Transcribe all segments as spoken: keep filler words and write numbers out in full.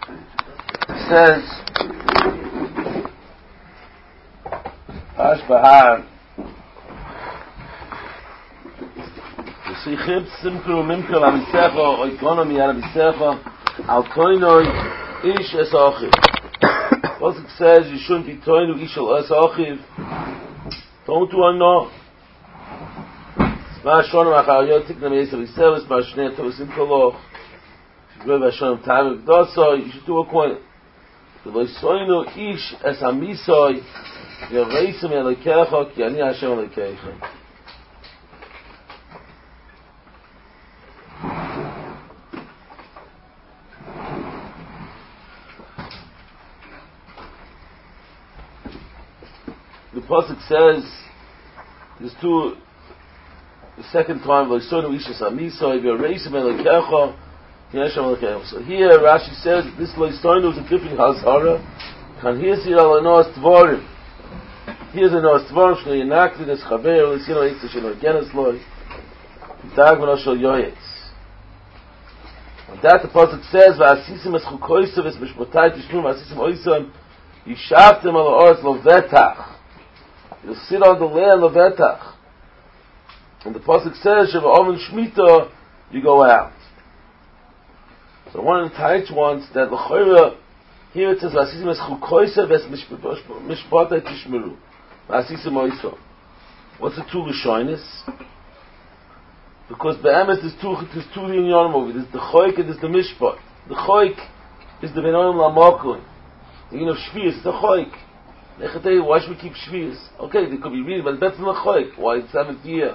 says, Ash Bahar, V'sichib simkru mimkru amisecha, oikonomi amisecha, al toinoi ish es achiv. Pasuk says you shouldn't be toinu ish al es achiv. Don't do no. Ma shonim acharayot tikna me'esav yisevis, ma shnei tovasim koloch. Shigrev Hashem ta'av v'dosoi, you should do a coin. V'loisoinu ish es amisoi, v'yavreisim elekecha, ki ani Hashem elekecha. The pasuk says there's two. The second time, v'loisoinu ish es amisoi, v'yavreisim elekecha. So here Rashi says this loistoinu is a different hazara. Can here see all anos tvarim. Here's an anos tvarim shlo yinakli des chaver l'sino eitz shelo genes loy. Dag v'no shel yoyetz. And that the pasuk says v'asisim es chukoysev es mishpotai tishmum v'asisim oisam yishavtem al ha'oretz lovetach. You'll sit on the land lovetach. And the pasuk says sheva'omen shmita you go out. So one of the Taich wants that l'choira, here it says, V'asisim es chukoysa v'es mishpata tishmeru. V'asisim oiso. What's the two l'shoinis? Because be'emes there's two, there's two linyonim over. There's the choik and there's the mishpat. The choik is the benonim l'makun. The yin of shvius, the choik. Nechatei, why should we keep shvius? Okay, they could be reading, but it's better than the choik. Why? It's seventh year.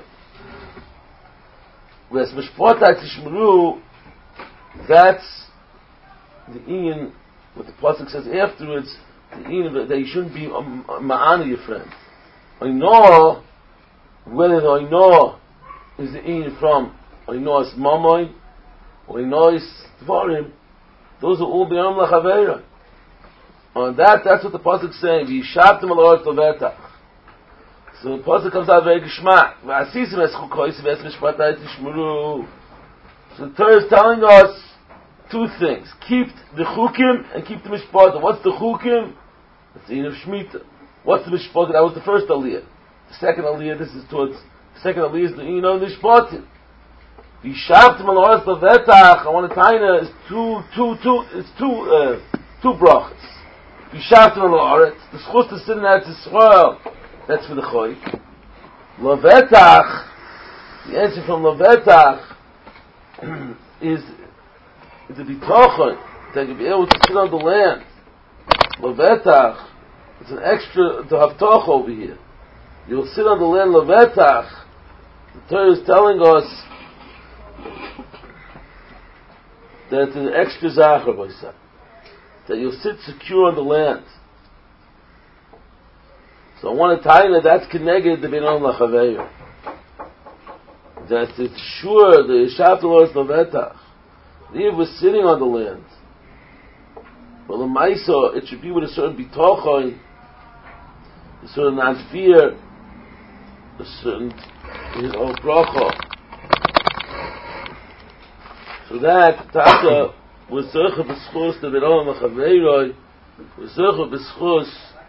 Whereas mishpata tishmeru, that's the Ian, what the pasuk says afterwards, the Ian that you shouldn't be ma'ana your friend. I know whether the I know is the Ian from I know is Mamoy or I know is Tvarim. Those are all beyond Lachavera. On that, that's what the pasuk is saying. V'yishavtem al ha'oretz lovetach. So the pasuk comes out very geshmak. V'asisim es chukoysev es mishpatai tishmeru. So the Torah is telling us two things. Keep the chukim and keep the mishpat. What's the chukim? It's the yin of Shemitah. What's the mishpat? That was the first aliyah. The second aliyah, this is towards, the second aliyah is the yin of mishpat. V'yishavtem al ha'oretz lovetach, I want to tell you, is two, two, two, it's two, uh, two brachas. V'yishavtem al ha'oretz, the schus to sit in Eretz Yisrael, that's for the choik. Lovetach, the answer from lovetach, is the bitochon that you'll be able to sit on the land. Lovetach, it's an extra to have toch over here. You'll sit on the land lovetach. The Torah is telling us that it's an extra zachar boisa, that you'll sit secure on the land. So I want to tell you that that's connected to Beinon Lachaveir. That it's sure the Yishavtem al ha'oretz lovetach. The Eve was sitting on the land. But the Maisa, it should be with a certain bitochon, a certain non-fear, a certain, you know, bracha. So that, Tata, was Zercha b'schus, the Beinon Lachaveiroi, was Zercha b'schus,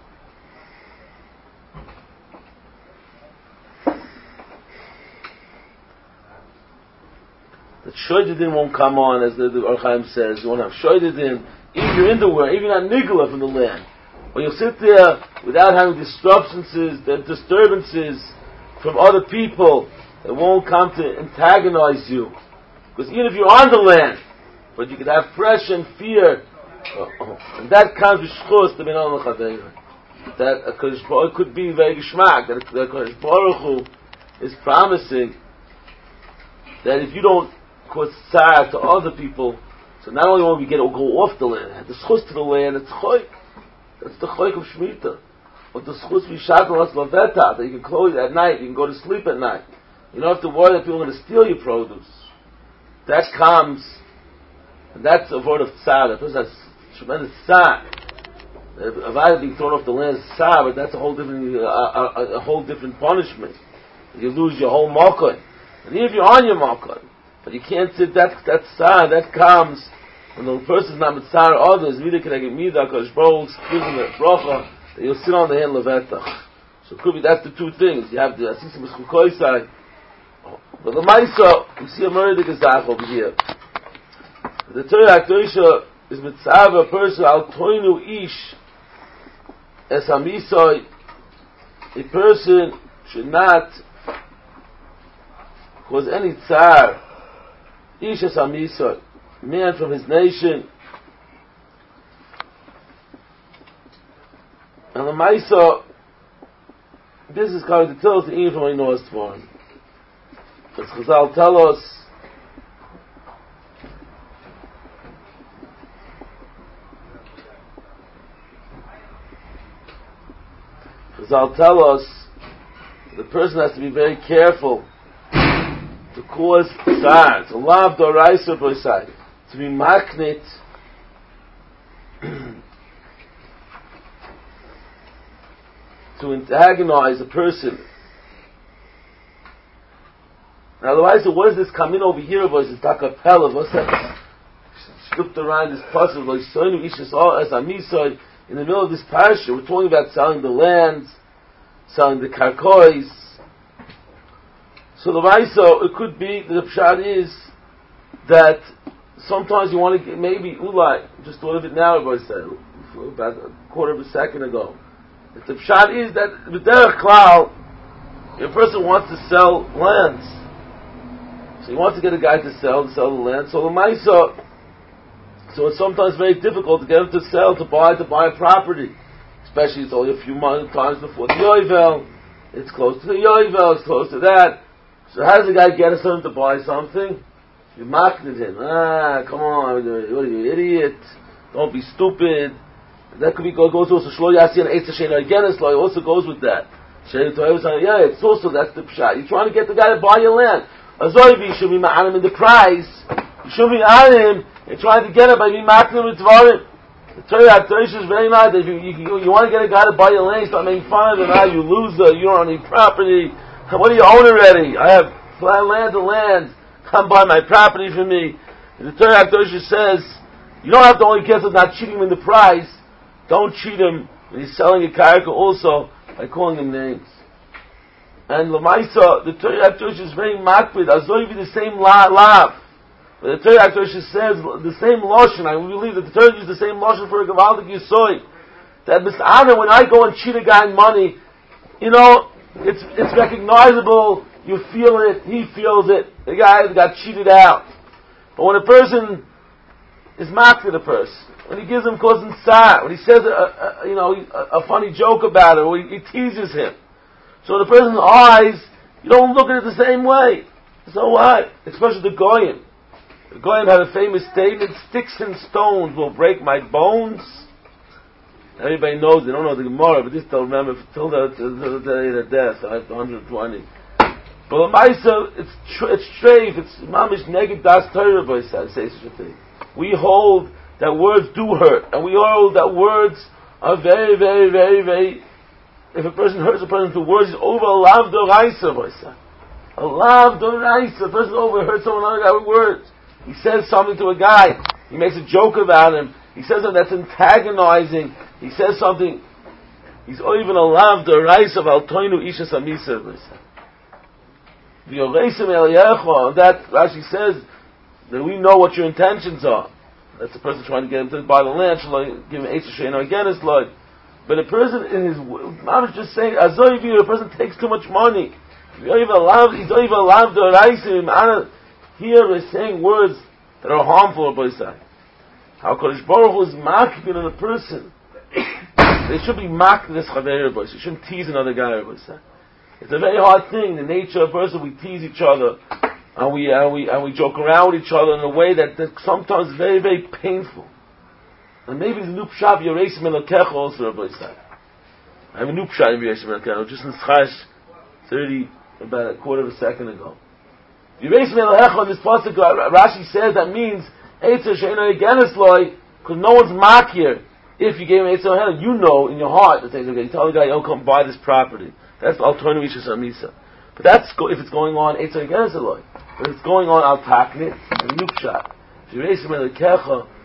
that Shoydedin won't come on, as the, the Orchaim says. You won't have Shoydedin. If you're in the world, if you're not Nigla from the land, or you'll sit there without having disturbances, the disturbances from other people that won't come to antagonize you. Because even if you're on the land, but you could have pressure and fear, uh, and that comes with Shchus, the Beinon Lachaveir. That uh, it could be very geschmack, that Hakadosh Baruch Hu is promising that if you don't cause tzar to other people, so not only will we get go off the land, the schus to the land, it's choik. That's the choik of Shemitah. But the schus v'yishavtem al ha'oretz lovetach, that you can close at night, you can go to sleep at night. You don't have to worry that people are going to steal your produce. That comes, and that's a word of tzar. That person has tremendous tzar. Avodah being thrown off the land is tzar, but that's a whole different, a, a, a whole different punishment. You lose your whole makkah. And even if you're on your makkah, but you can't sit, that, that tzar, that comes when the person is not mitzar others, Mida Keneged Mida, Kodesh Baruch Hu gives him a bracha, that you'll sit on the hand levetach. So it could be that's the two things. You have the Asisa Mischukoisai. But the Maisa, we see a murder gezach over here. The Torah HaKadosh is mitzav a person al toinu ish es hamisoi. A person should not cause any tsar. Ish es hamisoi, man from his nation. And the Maisa, this is coming to tell us the Ian from Eino's Tvorim. As Chazal tell us, Chazal tell us, the person has to be very careful to cause tsar, to love doraisa b'sai, to be maknit, to antagonize a person. Now, otherwise, what is this coming over here? Boys, it's takapella. What's that? Slipped around this puzzle. Like soinu ishas all as amisoi. In the middle of this parasha, we're talking about selling the lands, selling the karkois. So the Vaisa, it could be the pshat is that sometimes you want to get maybe ulai. Just thought of it now. Boys said about a quarter of a second ago. If the pshat is that the derech klal, a person wants to sell lands. So he wants to get a guy to sell, to sell the land. So the Maisa, so it's sometimes very difficult to get him to sell, to buy, to buy a property. Especially it's only a few months, times before the Yovel. It's close to the Yovel, it's close to that. So how does the guy get him to buy something? You mocked at him. Ah, come on, what are you, idiot? Don't be stupid. That could be, goes also, Shlo Yasi and Eitz Hashem again, it also goes with that. Yeah, it's also, that's the pshat. You're trying to get the guy to buy your land. Azoivi should be ma'anim in the price. You should be on him and trying to get it by being ma'anim with Tvarim. The Torah HaKadosh is very nice. If you, you, you want to get a guy to buy your land, start making fun of him. Ah, you loser, you don't own any property. What do you own already? I have land to land. Come buy my property for me. And the Torah HaKadosh says, you don't have to only get him not cheating him in the price. Don't cheat him when he's selling a karka also by calling him names. And Lamaisa, the Torah HaKadosh is very makbid. Azoivi the same la lav. But the Torah HaKadosh says the same lashon. I believe that the Torah uses the same lashon for a gavaldik yisoy. That Mis'ana, when I go and cheat a guy in money, you know, it's it's recognizable. You feel it. He feels it. The guy got cheated out. But when a person is makbid a person, when he gives him cause and sa, when he says a, a, you know a, a funny joke about it, or he, he teases him. So the person's eyes, you don't look at it the same way. So what? Especially the Goyim. The Goyim had a famous statement, sticks and stones will break my bones. Everybody knows, they don't know the Gemara, but this they'll remember till the, till the day of their death, I have one hundred twenty. But the Maisa, it's, tr- it's treif, it's mamish neged das Torah, boy, say such a thing. We hold that words do hurt, and we hold that words are very, very, very, very. If a person hurts a person through words, he's over a lav doraisa, boysa. A lav doraisa. A person over hurts someone other guy with words. He says something to a guy. He makes a joke about him. He says something that's antagonizing. He says something. He's even a lav doraisa of al toinu isha samisa, boysa. V'yoreisim eliyecho. That Rashi says that we know what your intentions are. That's the person trying to get him to buy the land. Shall give him eight shayna again? It's like. But a person in his, I was just saying, Azoivi, a person takes too much money. He's not even allowed, he's not even allowed to rise him. Here we're saying words that are harmful, Boisai. How Kodesh Baruch Hu is makbid on a person. They should be makbid this chaver, Boisai. You shouldn't tease another guy, Boisai. It's a very hard thing. The nature of a person, we tease each other, and we, and we, and we joke around with each other in a way that, that sometimes is very, very painful. And maybe the new pshat Yereisim Elokecha also, Rabbi Yisrael. I have a new pshat in Yereisim Elokecha, just in Schash, thirty, about a quarter of a second ago. Yereisim Elokecha, in this pasuk, Rashi says that means Eitzer She'ena Yegenes Loi, because no one's makir. If you gave him Eitzer Elokecha, you know in your heart that okay, you tell the guy, oh, come buy this property. That's Al Toinu Isha Samisa. But that's if it's going on Eitzer Yegenes Loi. But if it's going on Al Taknit, a new pshat. Yereisim Elokecha,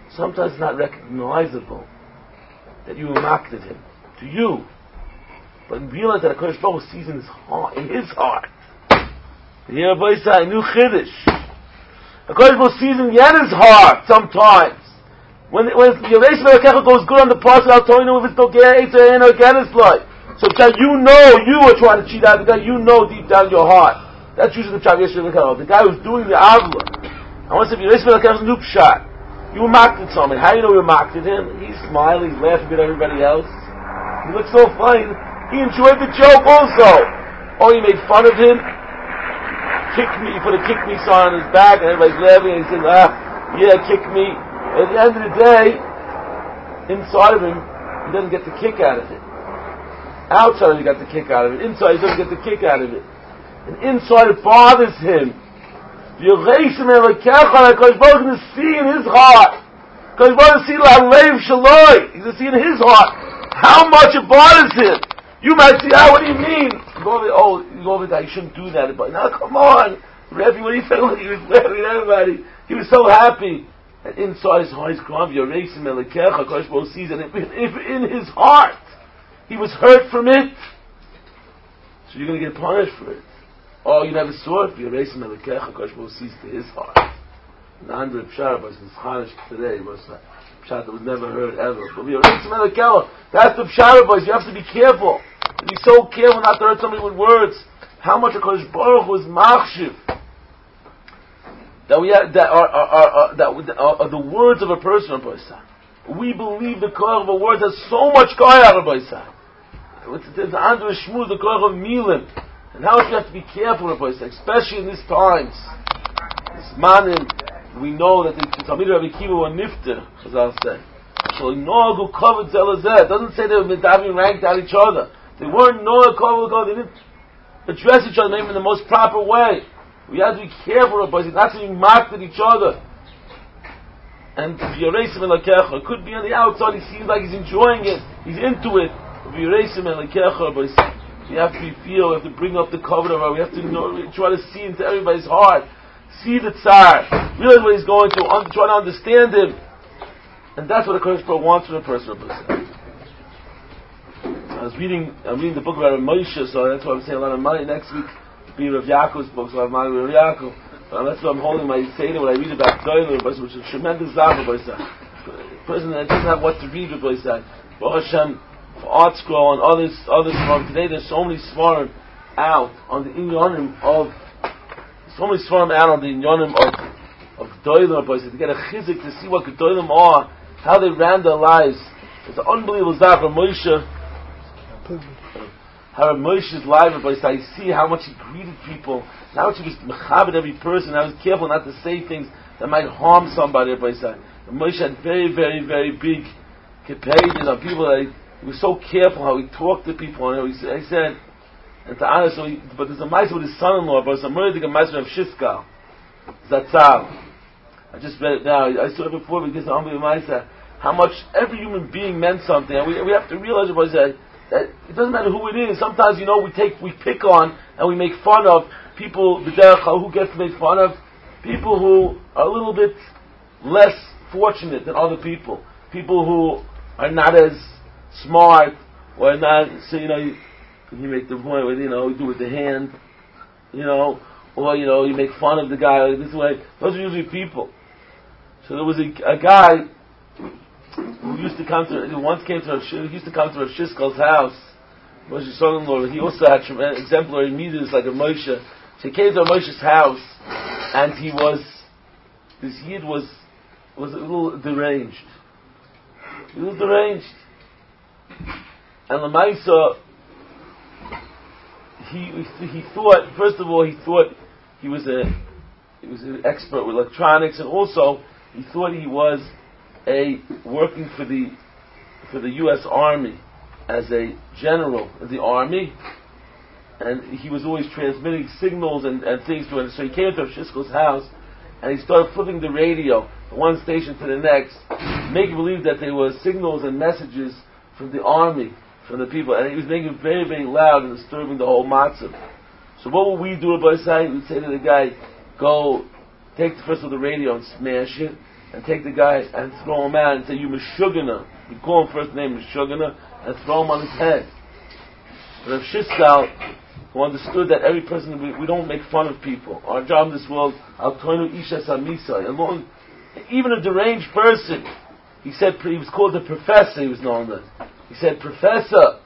sometimes it's not recognizable that you mocked at him, to you. But realize that HaKadosh Baruch Hu sees in his heart, in his heart. Here, Rabbi Yisai, new Chiddush. HaKadosh Baruch Hu sees in Yen's heart sometimes. When when Yeresh Melakecha goes good on the parts of Al-Toinu, if it's Nogea, Eitzer, and Aganis life. So you know you are trying to cheat out the guy, you know deep down in your heart. That's usually the Pshat Yeresh Melakecha. The guy who's doing the Avla. I want to say, Yeresh Melakecha's new Pshat. You mocked at someone. How do you know you mocked at him? He's smiling, he's laughing at everybody else. He looks so funny. He enjoyed the joke also. Or you made fun of him. Kick me, you put a kick me sign on his back and everybody's laughing and he says, ah, yeah, kick me. At the end of the day, inside of him, he doesn't get the kick out of it. Outside he got the kick out of it. Inside he doesn't get the kick out of it. And inside it bothers him. Yeresh Melakecha, HaKadosh Baruch Hu can see in his heart. HaKadosh Baruch Hu see L'Alev Shaloi. He can see in his heart how much it bothers him. You might say, ah, what do you mean? You go over, oh, you go over that, you shouldn't do that. But now, come on. Rebbe, what do you think? He was laughing at everybody. He was so happy. And inside his heart, he's crying, Yeresh Melakecha, HaKadosh Baruch Hu sees it. If, if in his heart he was hurt from it, so you're going to get punished for it. Oh, you never saw it? Yeresh Melakecha, HaKadosh Baruch Hu sees to his heart. The hundred Pshat was in Chanish today, was a Pshat that was never heard ever. But Yeresh Melakecha, that's the Pshat boys. You have to be careful. Be so careful not to hurt somebody with words. How much HaKadosh Baruch Hu is machshiv. That we have, that are, are, are, are that are, are the words of a person, Rabbi Yisai. We believe the koach of a word has so much koach, Rabbi Yisai. It's the Andrew Shmuz, the koach of milim. And how much we have to be careful, Rabbi Yisai, especially in these times. This manim, we know that the Talmid Rabbi Kiva were nifter, as I'll say. So no who covered zelazeh. It doesn't say they were medavim ranked at each other. They weren't no covered. They didn't address each other maybe in the most proper way. We have to be careful, Rabbi Yisai, not to be mocked at each other. And Yeresh Melakecha, it could be on the outside. He seems like he's enjoying it. He's into it. Yeresh Melakecha, Rabbi Yisai. We have to be feel, we have to bring up the cover of it, we have to know, try to see into everybody's heart, see the Tsar, realize what he's going through, un- try to understand him. And that's what the Kodesh Baruch wants from a person. I was reading, I'm reading the book about Rav Moshe, so that's why I'm saying a lot of money. Next week will be Rav Yaakov's book, so I have money with Rav Yaakov. But that's why I'm holding my Seder when I read about Doyle, which is a tremendous zah, Rabbi Yisai. A person that doesn't have what to read, Rabbi Yisai. Baruch Hashem, for Art Scroll and others, others from today, there's so many svarim out on the inyanim of, so many svarim out on the inyanim of of Gedolim, boys, to get a chizik to see what Gedolim are, how they ran their lives. It's an unbelievable zah from Moshe. How Moshe's life, boys, I see how much he greeted people, how much he was mechabed every person, how he was careful not to say things that might harm somebody, boys. Moshe had very, very, very big pages on people that he, he was so careful how he talked to people. And he said, he said and to honest, so he, but there's a mice with his son-in-law, but it's a murder a mice of Shishkal, Zatzal. I just read it now. I saw it before because the unbelievable mice, how much every human being meant something. And we we have to realize boys, that, that it doesn't matter who it is. Sometimes, you know, we take we pick on and we make fun of people. Who gets made fun of? People who are a little bit less fortunate than other people. People who are not as smart, or not, so, you know, you, you make the point with, you know, you do it with the hand, you know, or, you know, you make fun of the guy like this way. Those are usually people. So there was a, a guy who used to come to, who once came to a, he used to come to a Shishkal's house, Moshe's son-in-law. He also had tremendous exemplary midas like a Moshe. So he came to a Moshe's house, and he was, this Yid was, was a little deranged. He was deranged. And Lamaisa, he he thought, first of all, he thought he was a he was an expert with electronics, and also he thought he was a working for the for the U S Army as a general in the Army, and he was always transmitting signals and, and things to him. So he came to Shishkel's house, and he started flipping the radio from one station to the next, making believe that there were signals and messages from the army, from the people, and he was making it very, very loud and disturbing the whole matzah. So what would we do at Baisai? We'd say to the guy, go, take the first of the radio and smash it, and take the guy and throw him out and say, you Meshugana. You call him first name Meshugana and throw him on his head. But Rav Shishkal, who understood that every person, we, we don't make fun of people. Our job in this world, Al Toinu Isha Samisa, along, even a deranged person, he said, he was called the professor, he was known as. He said, Professor,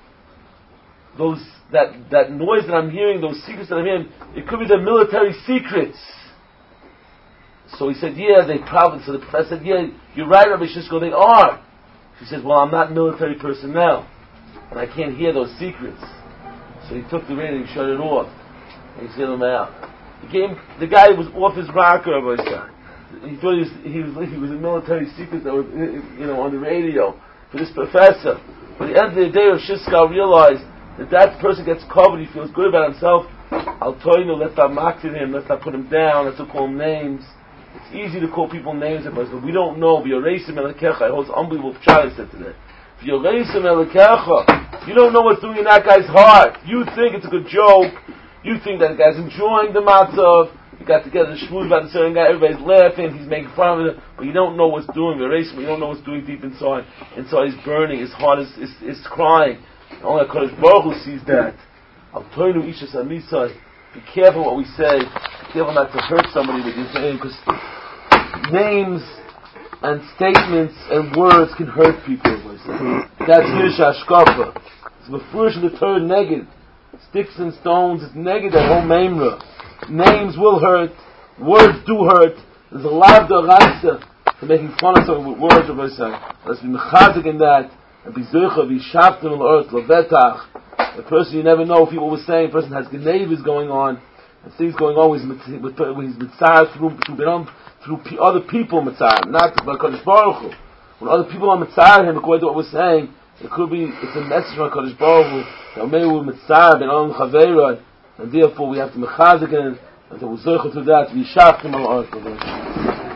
those, that, that noise that I'm hearing, those secrets that I'm hearing, it could be the military secrets. So he said, yeah, they probably, so the professor said, yeah, you're right, Rabbi Shishko, they are. She says, well, I'm not military personnel, and I can't hear those secrets. So he took the radio and he shut it off, and he sent him out. He came, the guy was off his rocker, Rabbi Shishko. He thought he was, he was, he was a military secret that was, you know, on the radio for this professor. But at the end of the day, Rav Shishkal realized that that person gets covered, he feels good about himself. I'll tell you, let's not mock at him, let's not put him down, let's not call him names. It's easy to call people names, but we don't know. V'yoreisim elekecha. I hold unbelievable pshat I said today. V'yoreisim elekecha. You don't know what's doing in that guy's heart. You think it's a good joke. You think that the guy's enjoying the matzah. You got together to shmooze about the certain guy. Everybody's laughing. He's making fun of it. But you don't know what's doing. V'yoreisim. You don't know what's doing deep inside. Inside he's burning. His heart is is, is crying. Only HaKadosh Baruch Hu sees that. Al toinu isha samisai. Be careful what we say. Be careful not to hurt somebody with your name, because names and statements and words can hurt people. That's Yish Ashkafa. It's Mefurish in the third neged. Sticks and stones, it's neged that whole memra. Names will hurt. Words do hurt. There's a lot of the for making fun of someone with words. Let's be mechazik in that. And be zircha, be shaftim on the earth, levetach. A person you never know if people were saying, a person has geneivas going on, and things going on with his mitzvah through, through, through other people mitzvah, not by Kadosh Baruch Hu. When other people are mitzvah him, according to what we're saying, it could be, it's a message from Kadosh Baruch Hu, that maybe we're mitzvah, ben olam chaveirah, and therefore we have to mechazik in it, and to we're zircha to that, be shaftim on the earth.